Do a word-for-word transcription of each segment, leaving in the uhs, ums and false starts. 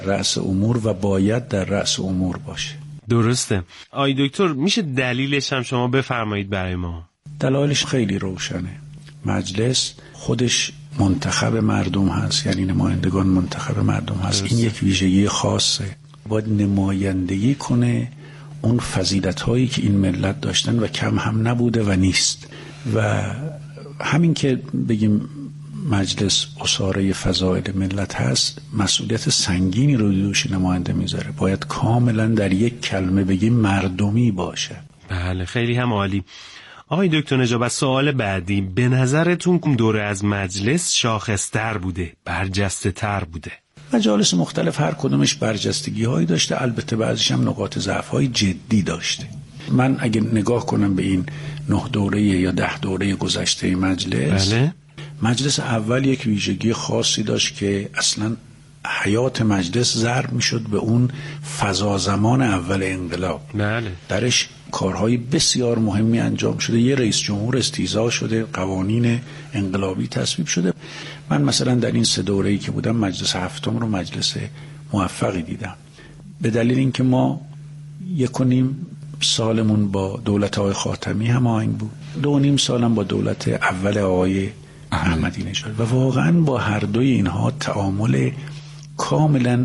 رأس امور و باید در رأس امور باشه. درسته. آی دکتر میشه دلیلش هم شما بفرمایید برای ما؟ دلایلش خیلی روشنه. مجلس خودش منتخب مردم هست، یعنی نمایندگان منتخب مردم هست. این یک ویژگی خاصه. باید نمایندگی کنه اون فضیلت هایی که این ملت داشتن و کم هم نبوده و نیست. و همین که بگیم مجلس اساره فضائل ملت هست، مسئولیت سنگینی رو دوش نماینده میذاره. باید کاملا در یک کلمه بگیم مردمی باشه. بله خیلی هم عالی. آقای دکتر نجابت، سوال بعدی، به نظرتون دوره از مجلس شاخص‌تر بوده، برجسته‌تر بوده؟ مجالس مختلف هر کدومش برجستگی هایی داشته، البته بعضیش هم نقاط ضعف های جدی داشته. من اگه نگاه کنم به این نه دوره یا ده دوره گذشته مجلس، بله. مجلس اول یک ویژگی خاصی داشت که اصلا حیات مجلس ضرب میشد به اون فضا زمان اول انقلاب. بله. درش کارهای بسیار مهمی انجام شده. یه رئیس جمهور استیضاح شده، قوانین انقلابی تصویب شده. من مثلا در این سه دوره‌ای که بودم مجلس هفتم رو مجلس موفقی دیدم، به دلیل اینکه ما یک و نیم سالمون با دولت آقای خاتمی هماهنگ بود، دو و نیم سالم با دولت اول آقای احمدی نژاد و واقعا با هر دوی اینها تعامل کاملا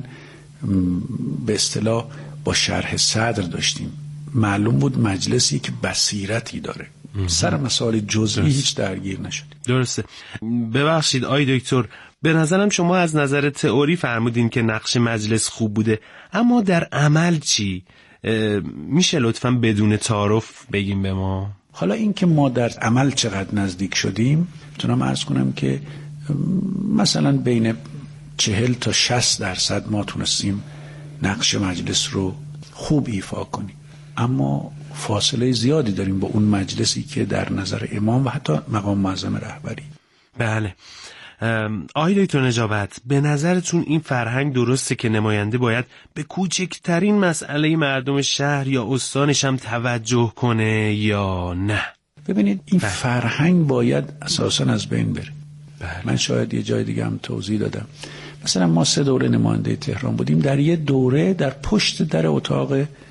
به اصطلاح با شرح صدر داشتیم. معلوم بود مجلسی که بصیرتی داره. سر مسائل جزئی هیچ درگیر نشد. درسته. ببخشید آی دکتر، به نظرم شما از نظر تئوری فرمودین که نقش مجلس خوب بوده، اما در عمل چی؟ میشه لطفاً بدون تعارف بگیم به ما؟ حالا این که ما در عمل چقدر نزدیک شدیم، میتونم عرض کنم که مثلا بین چهل تا شصت درصد ما تونستیم نقش مجلس رو خوب ایفا کنیم، اما فاصله زیادی داریم با اون مجلسی که در نظر امام و حتی مقام معظم رهبری. بله. آقای دکتر نجابت، به نظرتون این فرهنگ درسته که نماینده باید به کوچکترین مسئله مردم شهر یا استانش هم توجه کنه یا نه؟ ببینید این بله. فرهنگ باید اساساً از بین بره. بله. من شاید یه جای دیگه هم توضیح دادم. مثلا ما سه دوره نماینده تهران بودیم، در یه دوره در پشت در اتاق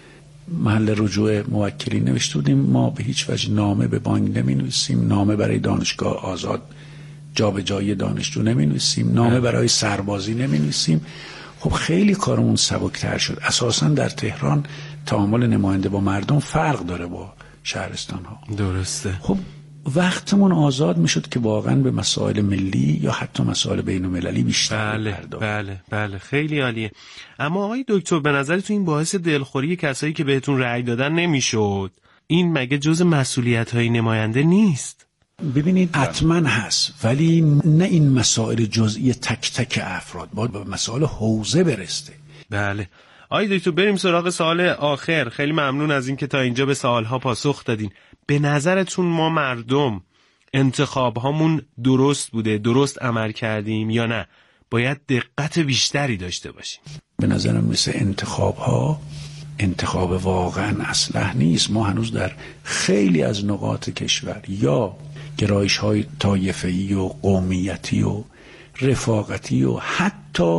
محل رجوع موکلین نوشته بودیم ما به هیچ وجه نامه به بانک نمی نویسیم، نامه برای دانشگاه آزاد جابجایی دانشجو نمی نویسیم، نامه برای سربازی نمی نویسیم. خب خیلی کارمون سبکتر شد. اساساً در تهران تعامل نماینده با مردم فرق داره با شهرستان ها. درسته. خب وقتمون آزاد میشد که واقعا به مسائل ملی یا حتی مسائل بین المللی بیشتر بله بپردازیم. بله بله خیلی عالیه. اما آقای دکتر به نظرتون این باعث دلخوری کسایی که بهتون رأی دادن نمیشد؟ این مگه جز مسئولیت‌های نماینده نیست؟ ببینید حتما هست، ولی نه این مسائل جزئی تک تک افراد، باید به مسائل حوزه برسته. بله. آقای دکتر بریم سراغ سوال آخر. خیلی ممنون از این که تا اینجا به سوالها پاسخ دادین. به نظرتون ما مردم انتخاب هامون درست بوده، درست عمل کردیم یا نه باید دقت بیشتری داشته باشیم؟ به نظرم مثل انتخاب ها انتخاب واقعا اصلح نیست. ما هنوز در خیلی از نقاط کشور یا گرایش های طایفه‌ای و قومیتی و رفاقتی و حتی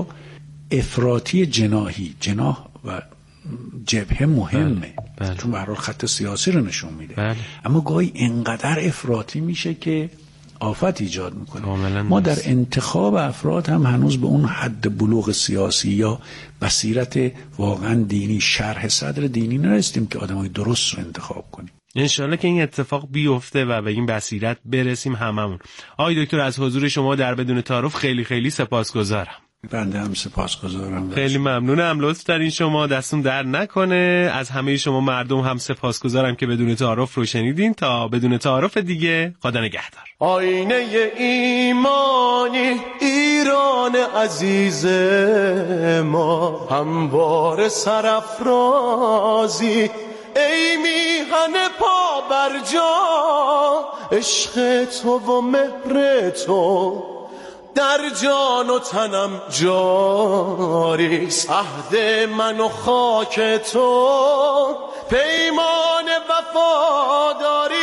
افراطی جناحی، جناح و جبهه مهمه. بله. بله. چون به هر حال خط سیاسی رو نشون میده. بله. اما گاهی انقدر افراطی میشه که آفت ایجاد میکنه. ما در انتخاب افراد هم هنوز به اون حد بلوغ سیاسی یا بصیرت واقعا دینی، شرح صدر دینی نرسیدیم که آدمای درست رو انتخاب کنیم. انشالله که این اتفاق بیفته و به این بصیرت برسیم هممون. آقای دکتر از حضور شما در بدون تعارف خیلی خیلی سپاسگزارم. بنده هم سپاسگزارم. خیلی ممنونم، لطف دارین شما، دستون در نکنه. از همه شما مردم هم سپاسگزارم که بدون تعارف رو شنیدین. تا بدون تعارف دیگه، خدا نگهدار. آینه ایمانی ایران عزیز ما، هموار سرافرازی ای میهن پا بر جا، عشق تو و مهر تو در جان و تنم جاری، عهد من و خاک تو پیمان وفاداری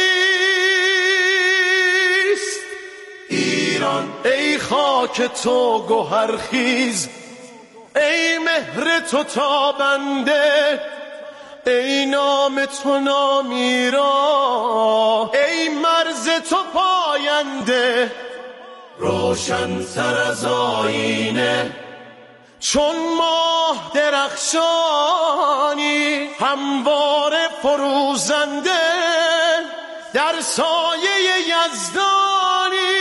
است. ایران ای خاک تو گوهرخیز، ای مهر تو تابنده، ای نام تو نامیرا، ای مرز تو پاینده، روشن تر از آینه چون ماه درخشانی، همواره فروزنده در سایه یزدانی.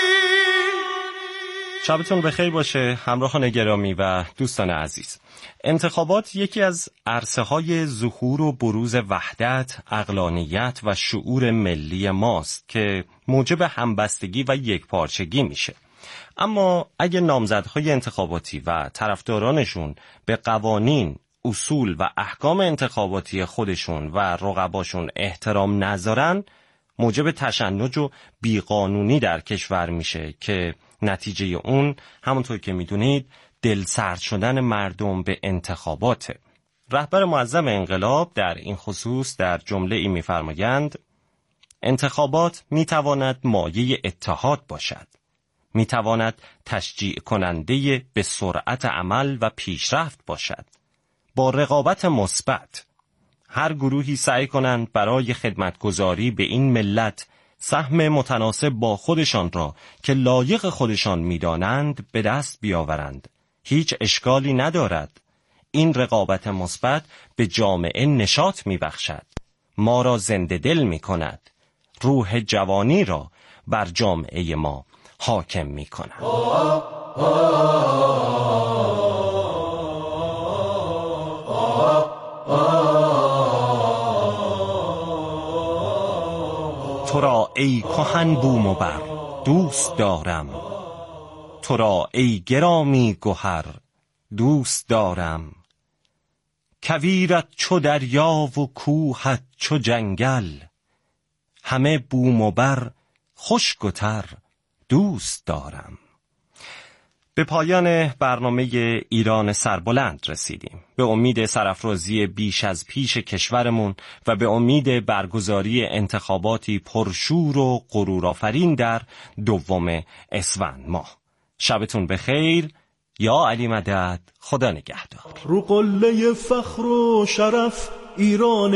شبتون بخیر باشه همراهان گرامی و دوستان عزیز. انتخابات یکی از عرصه‌های ظهور و بروز وحدت، عقلانیت و شعور ملی ماست که موجب همبستگی و یکپارچگی میشه. اما اگه نامزدهای انتخاباتی و طرفدارانشون به قوانین، اصول و احکام انتخاباتی خودشون و رقباشون احترام نذارن، موجب تشنج و بیقانونی در کشور میشه که نتیجه اون همونطور که میدونید دلسرد شدن مردم به انتخاباته. رهبر معظم انقلاب در این خصوص در جمله ای میفرمایند: انتخابات میتواند مایه اتحاد باشد، میتواند تشجیع کننده به سرعت عمل و پیشرفت باشد. با رقابت مثبت هر گروهی سعی کنند برای خدمتگزاری به این ملت سهم متناسب با خودشان را که لایق خودشان می‌دانند به دست بیاورند. هیچ اشکالی ندارد. این رقابت مثبت به جامعه نشاط می‌بخشد، ما را زنده دل می‌کند، روح جوانی را بر جامعه ما حاکم می‌کند. تو را ای کهن بوم و بر دوست دارم، تو را ای گرامی گوهر دوست دارم. کویرت چو دریا و کوهت چو جنگل، همه بوم و بر خشک و تر دوست دارم. به پایان برنامه ایران سربلند رسیدیم. به امید سرافرازی بیش از پیش کشورمون و به امید برگزاری انتخاباتی پرشور و غرورآفرین در دوم اسفند ماه. شبتون بخیر. یا علی مدد. خدا نگهدار. رو قله فخر و شرف ایران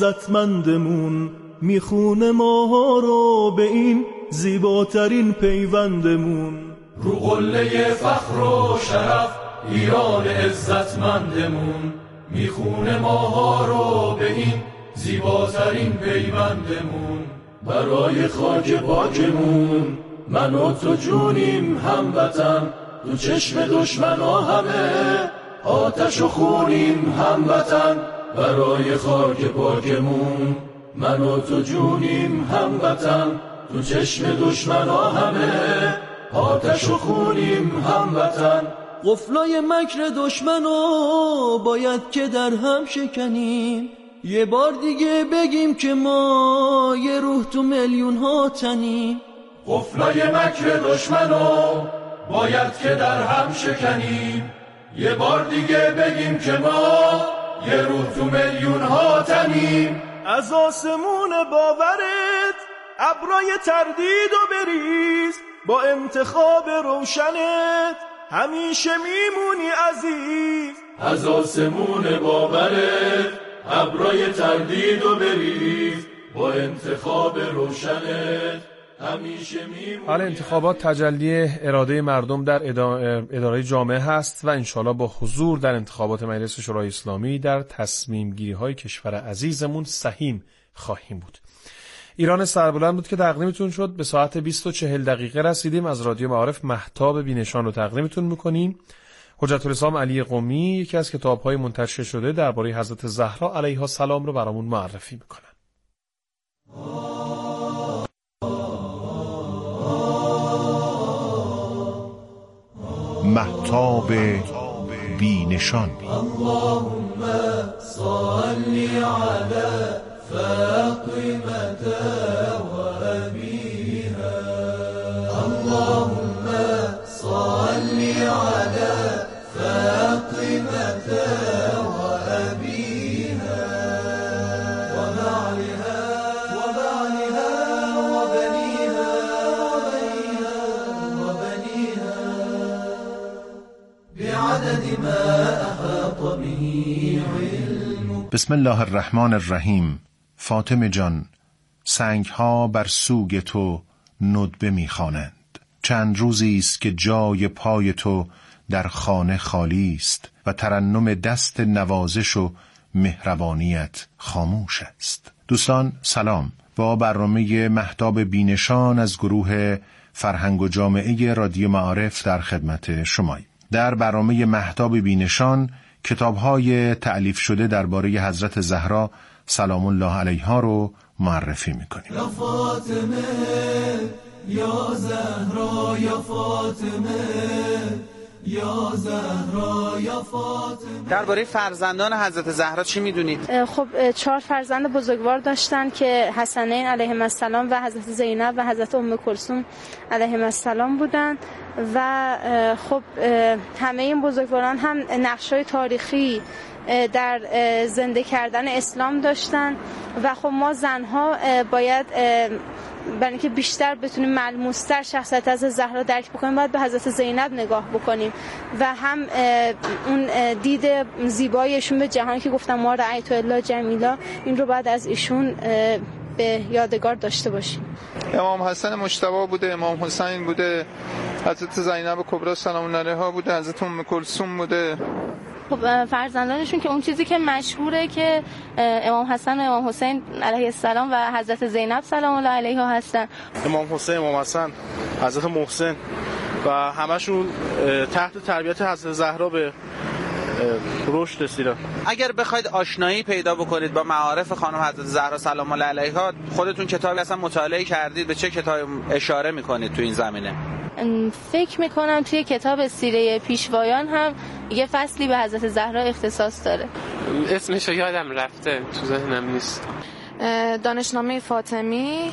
عزتمندمون میخونه ماها رو به این زیباترین پیوندمون. رو قله فخر و شرف ایران عزتمندمون میخونه ماها رو به این زیباترین پیوندمون. برای خاک پاکمون من و تو جونیم هموطن، تو چشم دشمنا همه آتش و خونیم هموطن. برای خاک پاکمون من و تو جونیم هموطن، تو چشم دشمنا همه آتش و خونیم هموطن. قفلای مکر دشمنو باید که در هم شکنیم، یه بار دیگه بگیم که ما یه روح تو میلیون ها تنیم. قفلای مکر دشمنو باید که در هم شکنیم، یه بار دیگه بگیم که ما یه روح تو میلیون ها تنیم. از آسمون باورت ابرای تردید و بریز، با انتخاب روشنت همیشه میمونی عزیز. از آسمون باورت ابرای تردید و بریز، با انتخاب روشنت همیشه میمونی. حالا انتخابات تجلی اراده مردم در اداره جامعه هست و انشالله با حضور در انتخابات مجلس شورای اسلامی در تصمیم گیری های کشور عزیزمون سهیم خواهیم بود. ایران سربلند بود که تقدیمتون شد. به ساعت بیست و چهل دقیقه رسیدیم. از رادیو معارف مهتاب بینشان رو تقدیمتون میکنیم. حجت الاسلام علی قمی یکی از کتاب‌های منتشر شده درباره حضرت زهرا علیها السلام رو برامون معرفی میکنن. مهتاب بینشان. اللهم صل علی فاطمة وأبيها، اللهم صل على فاطمة وأبيها وبعلها وبعلها وبنيها وبنيها وبنيها بعدد ما بسم الله الرحمن الرحیم. فاطمه جان، سنگ ها بر سوگ تو ندبه میخوانند. چند روزی است که جای پای تو در خانه خالی است و ترنم دست نوازش و مهربانیت خاموش است. دوستان سلام. با برنامه مهتاب بینشان از گروه فرهنگ و جامعه رادیو معارف در خدمت شماییم. در برنامه مهتاب بینشان کتاب‌های تألیف شده درباره حضرت زهرا سلام الله علیها رو معرفی می‌کنیم. یا فاطمه یا زهرا یا فاطمه یا زهرا یا فاطمه. درباره فرزندان حضرت زهرا چی میدونید؟ خب چهار فرزند بزرگوار داشتن که حسنین علیهم السلام و حضرت زینب و حضرت ام کلثوم علیهم السلام بودن و خب همه این بزرگواران هم نقش‌های تاریخی در زنده کردن اسلام داشتن و خب ما زنها باید برای اینکه بیشتر بتونیم ملموس‌تر شخصیت از زهرا درک بکنیم باید به حضرت زینب نگاه بکنیم و هم اون دید زیبایشون به جهان که گفتم ما رأیت الا جمیلا، این رو باید از ایشون به یادگار داشته باشیم. امام حسن مجتبی بوده، امام حسین بوده، حضرت زینب کبرا سلام الله علیها بوده، حضرت ام کلثوم بوده. خب فرزندانشون که اون چیزی که مشهوره که امام حسن و امام حسین علیه السلام و حضرت زینب سلام الله علیها هستن. امام حسین، امام حسن، حضرت محسن و همشون تحت تربیت حضرت زهرا به رشد رسیدن. اگر بخواید آشنایی پیدا بکنید با معارف خانم حضرت زهرا سلام الله علیها، خودتون کتابی اصلا مطالعه کردید؟ به چه کتابی اشاره میکنید تو این زمینه؟ فکر میکنم توی کتاب سیره پیشوایان هم یه فصلی به حضرت زهرا اختصاص داره. اسمش یادم رفته، تو ذهنم نیست. دانشنامه فاطمی،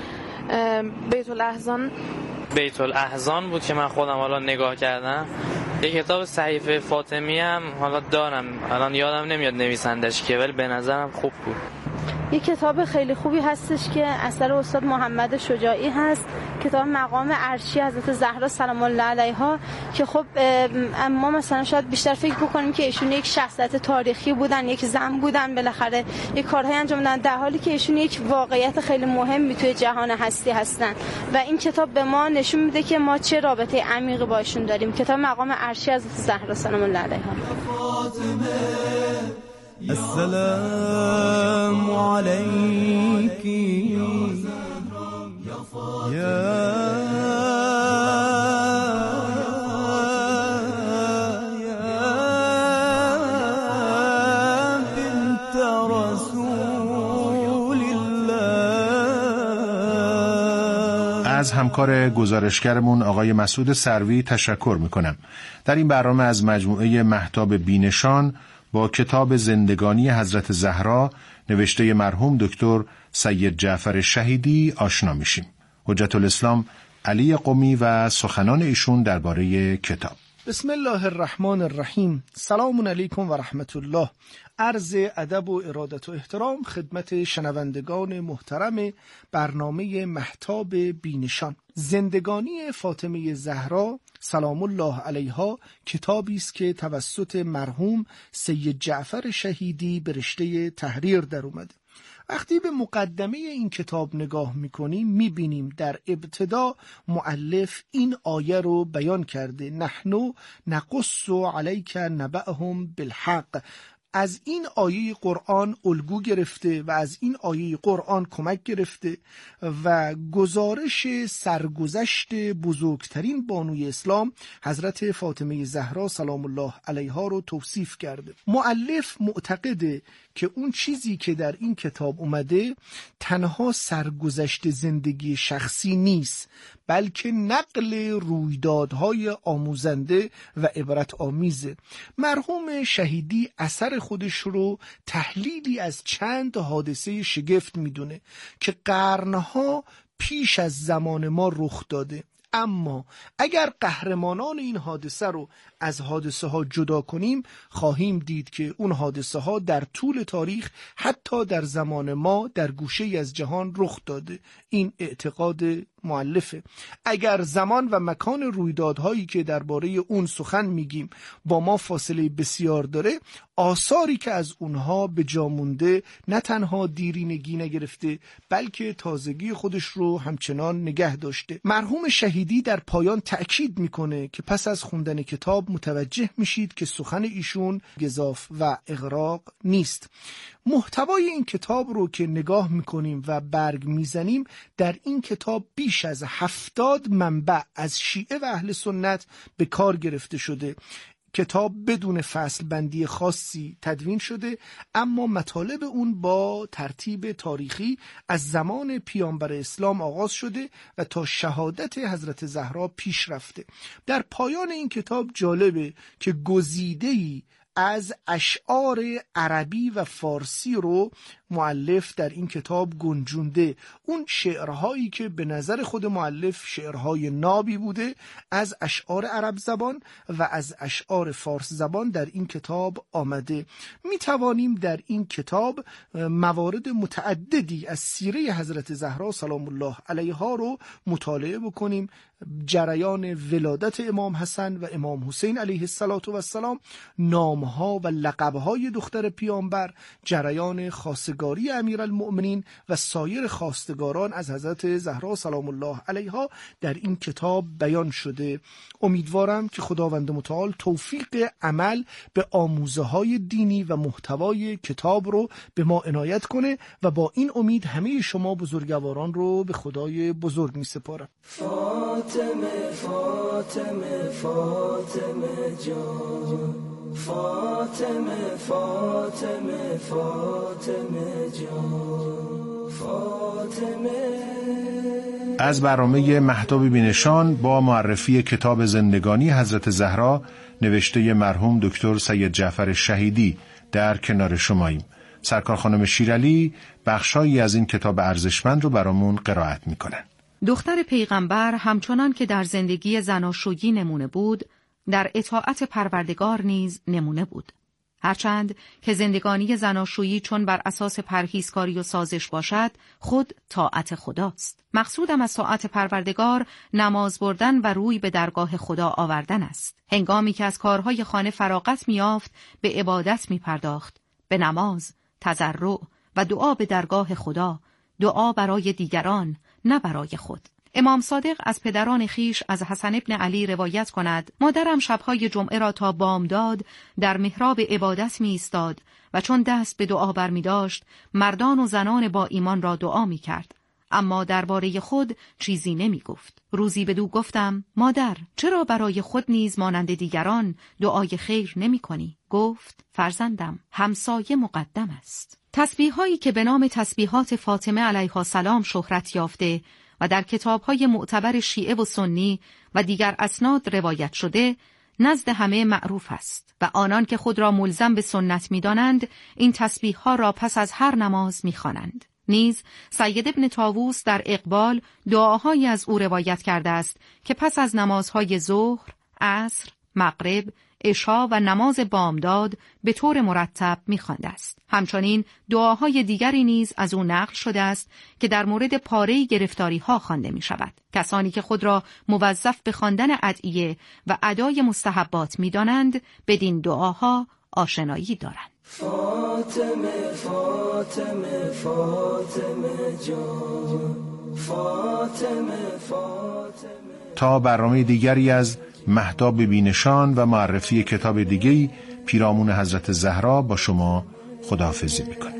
بیت الاحزان بیت الاحزان بود که من خودم حالا نگاه کردم. یه کتاب صحیفه فاطمی هم حالا دارم، الان یادم نمیاد نویسندش که، ولی به نظرم خوب بود. یک کتاب خیلی خوبی هستش که اثر استاد محمد شجاعی هست، کتاب مقام عرشی حضرت زهرا سلام الله علیها، که خب ما مثلا شاید بیشتر فکر بکنیم که ایشون یک شخصیت تاریخی بودن، یک زن بودن، بالاخره یک کارهای انجام دادن، در حالی که ایشون یک واقعیت خیلی مهمی توی جهان هستی هستن و این کتاب به ما نشون میده که ما چه رابطه عمیقی با ایشون داریم. کتاب مقام عرشی حضرت زهرا سلام الله علیها. السلام علیکی یا بنت رسول الله. از همکار گزارشگرمون آقای مسعود سروی تشکر میکنم. در این برنامه از مجموعه مهتاب بینشان با کتاب زندگانی حضرت زهرا نوشته مرحوم دکتر سید جعفر شهیدی آشنا میشیم. حجت الاسلام علی قمی و سخنان ایشون درباره کتاب. بسم الله الرحمن الرحیم. سلام علیکم و رحمت الله. عرض ادب و ارادت و احترام خدمت شنوندگان محترم برنامه مهتاب بینشان. زندگانی فاطمه زهرا سلام الله علیها کتابی است که توسط مرحوم سید جعفر شهیدی به رشته تحریر در اومده. وقتی به مقدمه این کتاب نگاه میکنیم میبینیم در ابتدا مؤلف این آیه رو بیان کرده: نحنو نقص علیک نبأهم بالحق. از این آیه قرآن الگو گرفته و از این آیه قرآن کمک گرفته و گزارش سرگذشت بزرگترین بانوی اسلام حضرت فاطمه زهرا سلام الله علیها رو توصیف کرده. مؤلف معتقده که اون چیزی که در این کتاب اومده تنها سرگذشت زندگی شخصی نیست، بلکه نقل رویدادهای آموزنده و عبرت آمیزه. مرحوم شهیدی اثر خودش رو تحلیلی از چند حادثه شگفت میدونه که قرنها پیش از زمان ما رخ داده، اما اگر قهرمانان این حادثه رو از حادثه ها جدا کنیم خواهیم دید که اون حادثه ها در طول تاریخ حتی در زمان ما در گوشه از جهان رخ داده. این اعتقاد مؤلفه. اگر زمان و مکان رویدادهایی که درباره اون سخن میگیم با ما فاصله بسیار داره، آثاری که از اونها به جا مونده نه تنها دیرینگی نگرفته بلکه تازگی خودش رو همچنان نگه داشته. مرحوم شهیدی در پایان تأکید میکنه که پس از خوندن کتاب متوجه میشید که سخن ایشون گزاف و اغراق نیست. محتوای این کتاب رو که نگاه میکنیم و برگ میزنیم، در این کتاب بیش از هفتاد منبع از شیعه و اهل سنت به کار گرفته شده. کتاب بدون فصل بندی خاصی تدوین شده، اما مطالب اون با ترتیب تاریخی از زمان پیامبر اسلام آغاز شده و تا شهادت حضرت زهرا پیش رفته. در پایان این کتاب جالبه که گزیده‌ای از اشعار عربی و فارسی رو مؤلف در این کتاب گنجونده. اون شعرهایی که به نظر خود مؤلف شعرهای نابی بوده از اشعار عرب زبان و از اشعار فارس زبان در این کتاب آمده. می توانیم در این کتاب موارد متعددی از سیره حضرت زهرا سلام الله علیها رو مطالعه بکنیم. جریان ولادت امام حسن و امام حسین علیه السلام، نامها و لقبهای دختر پیامبر، جریان خواستگاری امیرالمؤمنین و سایر خواستگاران از حضرت زهرا سلام الله علیها در این کتاب بیان شده. امیدوارم که خداوند متعال توفیق عمل به آموزه های دینی و محتوای کتاب رو به ما عنایت کنه و با این امید همه شما بزرگواران رو به خدای بزرگ می سپارم. فاطمه فاطمه فاطمه جان، فاطمه فاطمه فاطمه جان، فاطمه. از برنامه مهتاب بینشان با معرفی کتاب زندگانی حضرت زهرا نوشته مرحوم دکتر سید جعفر شهیدی در کنار شماییم. سرکار خانم شیرعلی بخشایی از این کتاب ارزشمند رو برامون قرائت میکنن. دختر پیغمبر همچنان که در زندگی زناشویی نمونه بود، در اطاعت پروردگار نیز نمونه بود. هرچند که زندگانی زناشویی چون بر اساس پرهیزکاری و سازش باشد، خود طاعت خداست. مقصودم از طاعت پروردگار نماز بردن و روی به درگاه خدا آوردن است. هنگامی که از کارهای خانه فراغت می‌یافت، به عبادت می‌پرداخت، به نماز، تضرع و دعا به درگاه خدا، دعا برای دیگران نه برای خود. امام صادق از پدران خیش از حسن ابن علی روایت کند: مادرم شبهای جمعه را تا بامداد در محراب عبادت می ایستاد و چون دست به دعا بر می داشت مردان و زنان با ایمان را دعا می کرد، اما درباره خود چیزی نمی گفت. روزی بدو گفتم: مادر، چرا برای خود نیز مانند دیگران دعای خیر نمی کنی؟ گفت: فرزندم، همسایه مقدم است. تسبیحایی که به نام تسبیحات فاطمه علیها السلام شهرت یافته و در کتاب‌های معتبر شیعه و سنی و دیگر اسناد روایت شده، نزد همه معروف است و آنان که خود را ملزم به سنت می‌دانند این تسبیح‌ها را پس از هر نماز می‌خوانند. نیز سید ابن طاووس در اقبال دعاهایی از او روایت کرده است که پس از نمازهای ظهر، عصر، مغرب، عشا و نماز بامداد به طور مرتب می‌خوانده است. همچنین دعاهای دیگری نیز از او نقل شده است که در مورد پاره گرفتاری‌ها خوانده می‌شود. کسانی که خود را موظف به خواندن ادعیه و ادای مستحبات می‌دانند بدین دعاها آشنایی دارند. فاطمه فاطمه فاطمه جان، فاطمه فاطمه. تا برنامه دیگری از مهتاب بینشان و معرفی کتاب دیگری پیرامون حضرت زهرا با شما خداحافظی میکنه.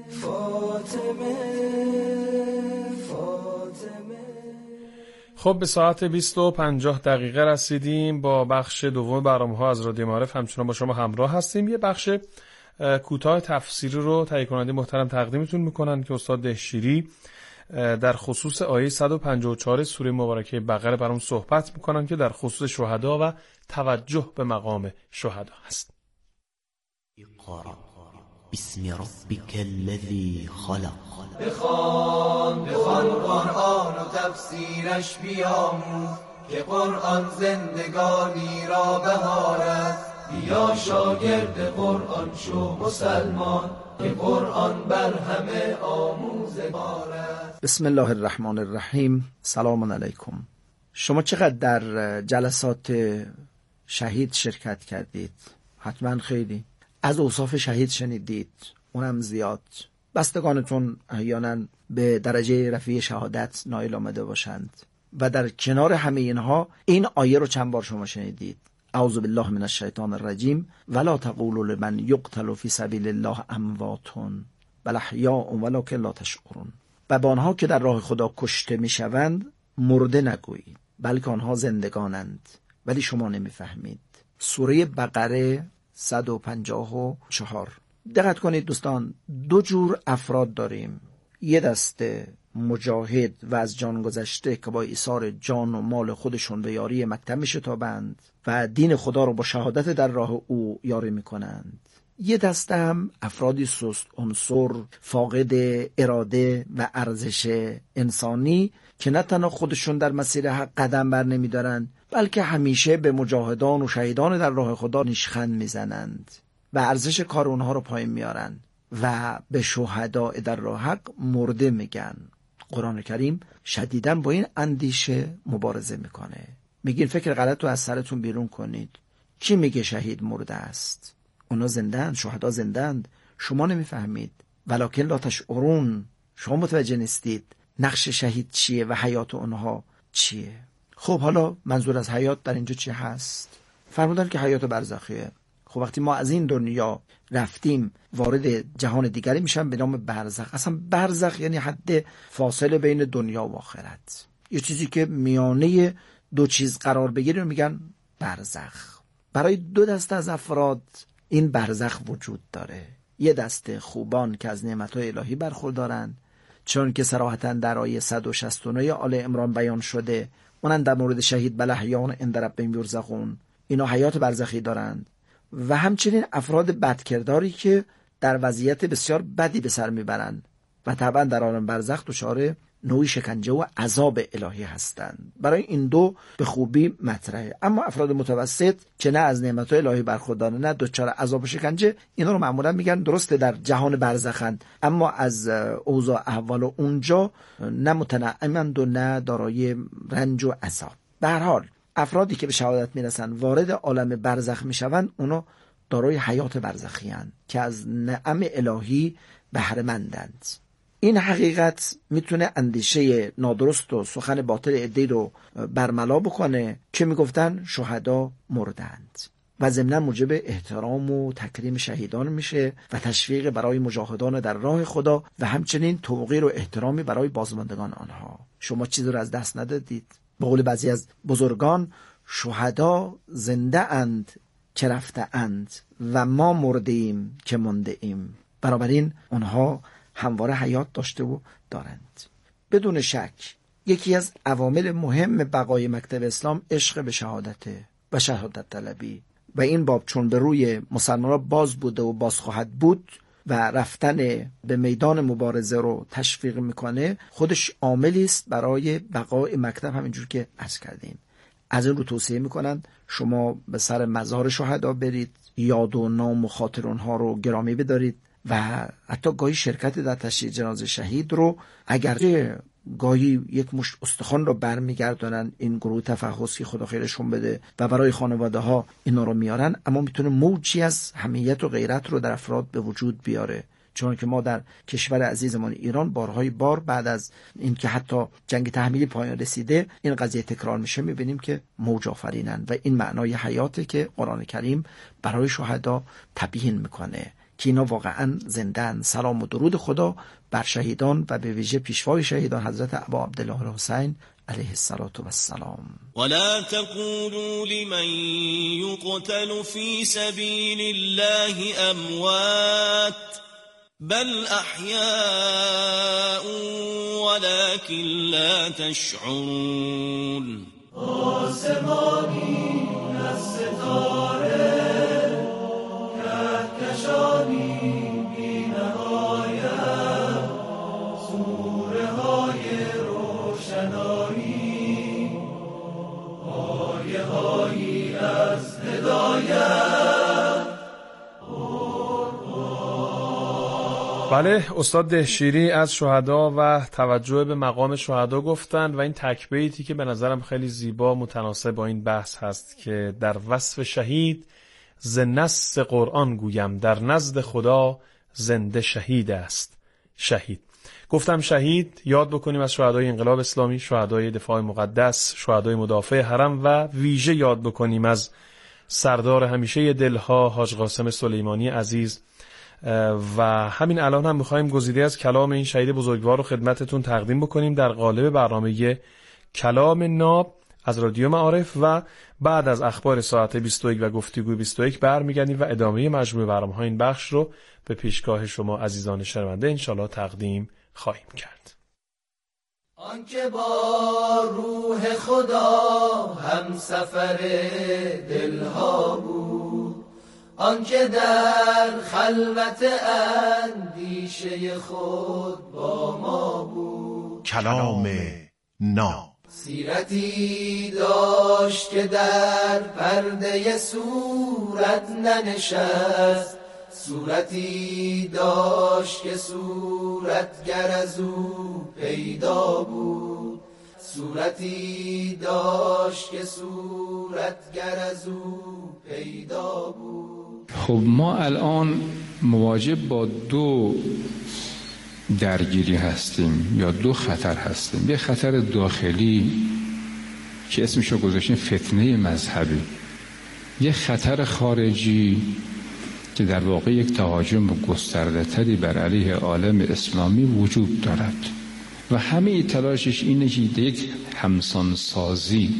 خب به ساعت بیست و پنجاه دقیقه رسیدیم. با بخش دوم برنامه ها از رادیو معارف همچنان با شما همراه هستیم. یه بخش کوتاه تفسیری رو تهیه کننده محترم تقدیمتون میکنن که استاد دهشیری در خصوص آیه صد و پنجاه و چهار سوره مبارکه بقره برام صحبت میکنن که در خصوص شهدا و توجه به مقام شهدا هست. اقرأ بسم ربک الذی خلق. بخوان بخوان قرآن و تفسیرش بیاموز، که قرآن زندگانی را بهار است. بیا شاگرد قرآن شو مسلمان، که قرآن بر همه آموزگار است. بسم الله الرحمن الرحیم. سلام علیکم. شما چقدر در جلسات شهید شرکت کردید؟ حتما خیلی. از اوصاف شهید شنیدید، اونم زیاد. بستگانتون احیانا به درجه رفیع شهادت نائل آمده باشند و در کنار همه اینها این آیه رو چند بار شما شنیدید: اعوذ بالله من الشیطان الرجیم ولا تقولوا لمن یقتل فی سبیل الله اموات بل احیاء ولکن لا تشعرون. و به آنها که در راه خدا کشته میشوند مرده نگویید، بلکه آنها زندگانند ولی شما نمیفهمید. سوره بقره صد و پنجاه و چهار. دقت کنید دوستان، دو جور افراد داریم. یه دسته مجاهد و از جان گذشته که با ایثار جان و مال خودشون به یاری مکتب میشتابند و دین خدا رو با شهادت در راه او یاری میکنند. یه دسته هم افرادی سست عنصر، فاقد اراده و ارزش انسانی که نه تنها خودشون در مسیر حق قدم بر نمیدارند، بلکه همیشه به مجاهدان و شهیدان در راه خدا نیشخند میزنند و ارزش کار اونها رو پایین میارن و به شهدا در راه حق مرده میگن. قرآن کریم شدیداً با این اندیشه مبارزه میکنه. میگین فکر غلط رو از سرتون بیرون کنید. کی میگه شهید مرده است؟ اونا زنده‌اند، شهدا زنده‌اند، شما نمیفهمید. ولکن لا تشعرون، شما متوجه نیستید نقش شهید چیه و حیات اونها چیه. خب حالا منظور از حیات در اینجا چی هست؟ فرمودن که حیات برزخیه. خب وقتی ما از این دنیا رفتیم وارد جهان دیگری میشن به نام برزخ. اصلا برزخ یعنی حد فاصله بین دنیا و آخرت، یه چیزی که میانه دو چیز قرار بگیره رو میگن برزخ. برای دو دسته از افراد این برزخ وجود داره. یه دسته خوبان که از نعمتهای الهی برخوردارن، چون که صراحتاً در آیه صد و شصت و نه آل عمران بیان شده، اونن در مورد شهید بل احیاء عند ربهم یرزقون، اینا حیات برزخی دارند. و همچنین افراد بدکرداری که در وضعیت بسیار بدی به سر میبرند و طبعا در عالم برزخ دچار نوعی شکنجه و عذاب الهی هستند. برای این دو به خوبی مطرحه. اما افراد متوسط که نه از نعمت‌های الهی برخوردارن نه دچار عذاب و شکنجه، اینا رو معمولا میگن درسته در جهان برزخند، اما از اوضاع احوال و اونجا نه متنعمند و نه دارای رنج و عذاب. به هر حال افرادی که به شهادت میرسن وارد عالم برزخ میشوند، اونا دارای حیات برزخی هستند که از نعم الهی بهره مندند. این حقیقت میتونه اندیشه نادرست و سخن باطل عده‌ای رو برملا بکنه که میگفتن شهدا مردند و ضمناً موجب احترام و تکریم شهیدان میشه و تشویق برای مجاهدان در راه خدا و همچنین توقیر و احترامی برای بازماندگان آنها. شما چیزی رو از دست ندادید. به قول بعضی از بزرگان، شهدا زنده اند که رفته اند و ما مرده ایم که مانده ایم. بنابراین آنها همواره حیات داشته و دارند. بدون شک یکی از عوامل مهم بقای مکتب اسلام عشق به شهادته و شهادت طلبی و این باب چون به روی مسلمانان باز بوده و باز خواهد بود و رفتن به میدان مبارزه رو تشویق میکنه، خودش عاملی است برای بقای مکتب. همینجور که عرض کردیم از این رو توصیه میکنن شما به سر مزار شهدا برید، یاد و نام و خاطر اونها رو گرامی بدارید و حتی گاهی شرکت در تشییع جنازه شهید رو، اگر گاهی یک مشت استخوان رو برمیگردونن این گروه تفحص که خدا خیرشون بده و برای خانواده ها اینا رو میارن، اما میتونه موجی از حمیت و غیرت رو در افراد به وجود بیاره. چون که ما در کشور عزیزمان ایران بارهای بار بعد از اینکه حتی جنگ تحمیلی پایان رسیده این قضیه تکرار میشه، میبینیم که موج آفرینن و این معنای حیاته که قرآن کریم برای شهدا تبیین میکنه که اینا واقعا زندن. سلام و درود خدا بر شهیدان و به ویژه پیشوای شهیدان حضرت ابا عبدالله الحسین علیه الصلاة و السلام. ولا تقولوا لمن يقتل في سبيل الله اموات بل احياء ولكن لا تشعرون. آسمانی از ستاره کهکشانی بی نهایت، سوره های روشنایی بله، استاد دهشیری از شهدا و توجه به مقام شهدا گفتند و این تک بیتی که به نظرم خیلی زیبا متناسب با این بحث هست که در وصف شهید ز نص قرآن گویم در نزد خدا زنده شهید است. شهید گفتم شهید یاد بکنیم از شهدای انقلاب اسلامی، شهدای دفاع مقدس، شهدای مدافع حرم و ویژه یاد بکنیم از سردار همیشه دلها حاج قاسم سلیمانی عزیز. و همین الان هم می‌خوایم گزیده از کلام این شهید بزرگوار رو خدمتتون تقدیم بکنیم در قالب برنامه کلام ناب از رادیو معارف و بعد از اخبار ساعت بیست و یک و گفتگوی بیست و یک برمیگردیم و ادامه مجموعه برنامه‌های این بخش رو به پیشگاه شما عزیزان شنونده انشالله تقدیم خواهیم کرد. آنکه با روح خدا هم سفر دلها بود، آنکه در خلوت اندیشه خود با ما بود. کلام ناب سیرتی داشت که در پرده صورت ننشست، صورتی داشت که صورتگر از او پیدا بود، صورتی داشت که صورتگر از او پیدا بود. خب ما الان مواجه با دو درگیری هستیم یا دو خطر هستیم. یه خطر داخلی که اسمشو گذاشتیم فتنه مذهبی، یه خطر خارجی که در واقع یک تهاجم گسترده تری بر علیه عالم اسلامی وجود دارد و همه تلاشش اینه که یک همسانسازی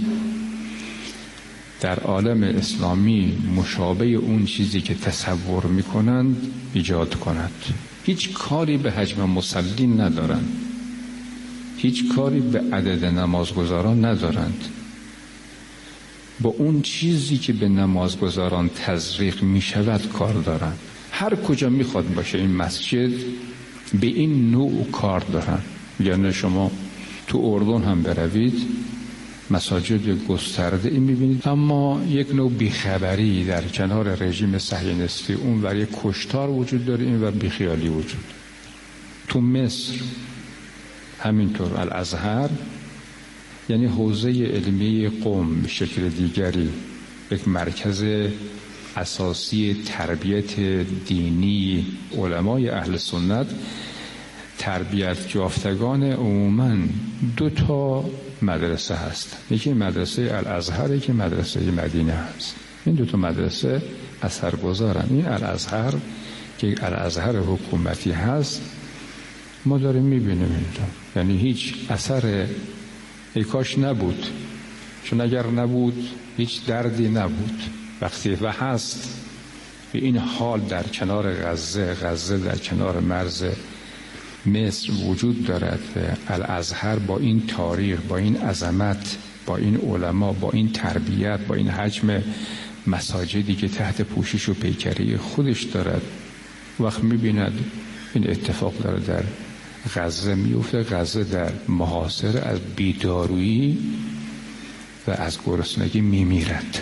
در عالم اسلامی مشابه اون چیزی که تصور میکنند ایجاد کند. هیچ کاری به حجم مصلین ندارند، هیچ کاری به عدد نمازگزاران ندارند، با اون چیزی که به نمازگزاران تزریق می شود کار دارند. هر کجا می خواد باشه این مسجد به این نوع کار دارند. یعنی شما تو اردن هم بروید مساجد گسترده این می بینید، اما یک نوع بیخبری در کنار رژیم صهیونیستی، اون ور یک کشتار وجود داره، این ور بیخیالی وجود. تو مصر همینطور الازهر یعنی حوزه علمی قم به شکل دیگری یک مرکز اساسی تربیت دینی علمای اهل سنت، تربیت یافتگان عموماً دو تا مدرسه هست، یکی مدرسه الازهر، یکی مدرسه مدینه هست. این دو تا مدرسه اثرگذارن. این الازهر که الازهر حکومتی هست ما داریم میبینیم اینجا، یعنی هیچ اثر ای کاش نبود، چون اگر نبود هیچ دردی نبود. وقتی و هست به این حال در کنار غزه، غزه در کنار مرز مصر وجود دارد، الازهر با این تاریخ، با این عظمت، با این علما، با این تربیت، با این حجم مساجدی که تحت پوشش و پیکری خودش دارد، وقت می‌بیند این اتفاق داره در غزه میفته. غزه در محاصره از بیدارویی و از گرسنگی میمیرد.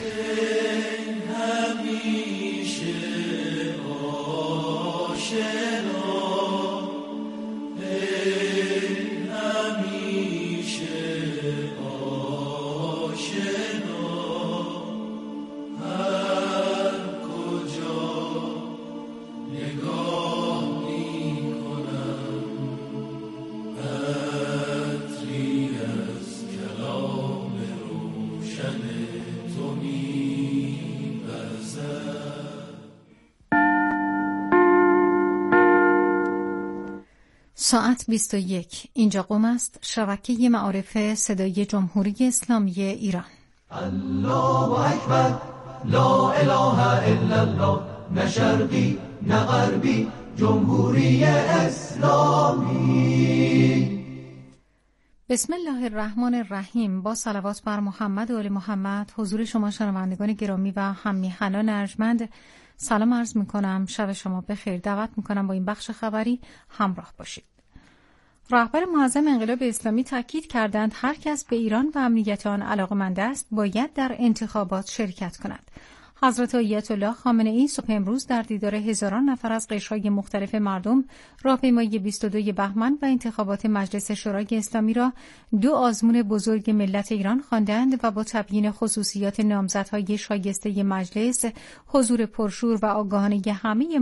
ساعت بیست و یک. اینجا قم است، شبکه معارف صدای جمهوری اسلامی ایران. الله اکبر، لا اله الا الله، نه شرقی نه غربی، جمهوری اسلامی. بسم الله الرحمن الرحیم. با صلوات بر محمد و آل محمد حضور شما شنوندگان گرامی و هم‌میهنان ارجمند سلام عرض می‌کنم. شب شما بخیر. دعوت می‌کنم با این بخش خبری همراه باشید. رهبر معظم انقلاب اسلامی تاکید کردند هر کس به ایران و امنیت آن علاقه‌مند است باید در انتخابات شرکت کند. حضرت آیت الله خامنه‌ای صبح امروز در دیدار هزاران نفر از قشرهای مختلف مردم راهپیمایی بیست و دو بهمن و انتخابات مجلس شورای اسلامی را دو آزمون بزرگ ملت ایران خواندند و با تبیین خصوصیات نامزدهای شایسته مجلس، حضور پرشور و آگاهانه همه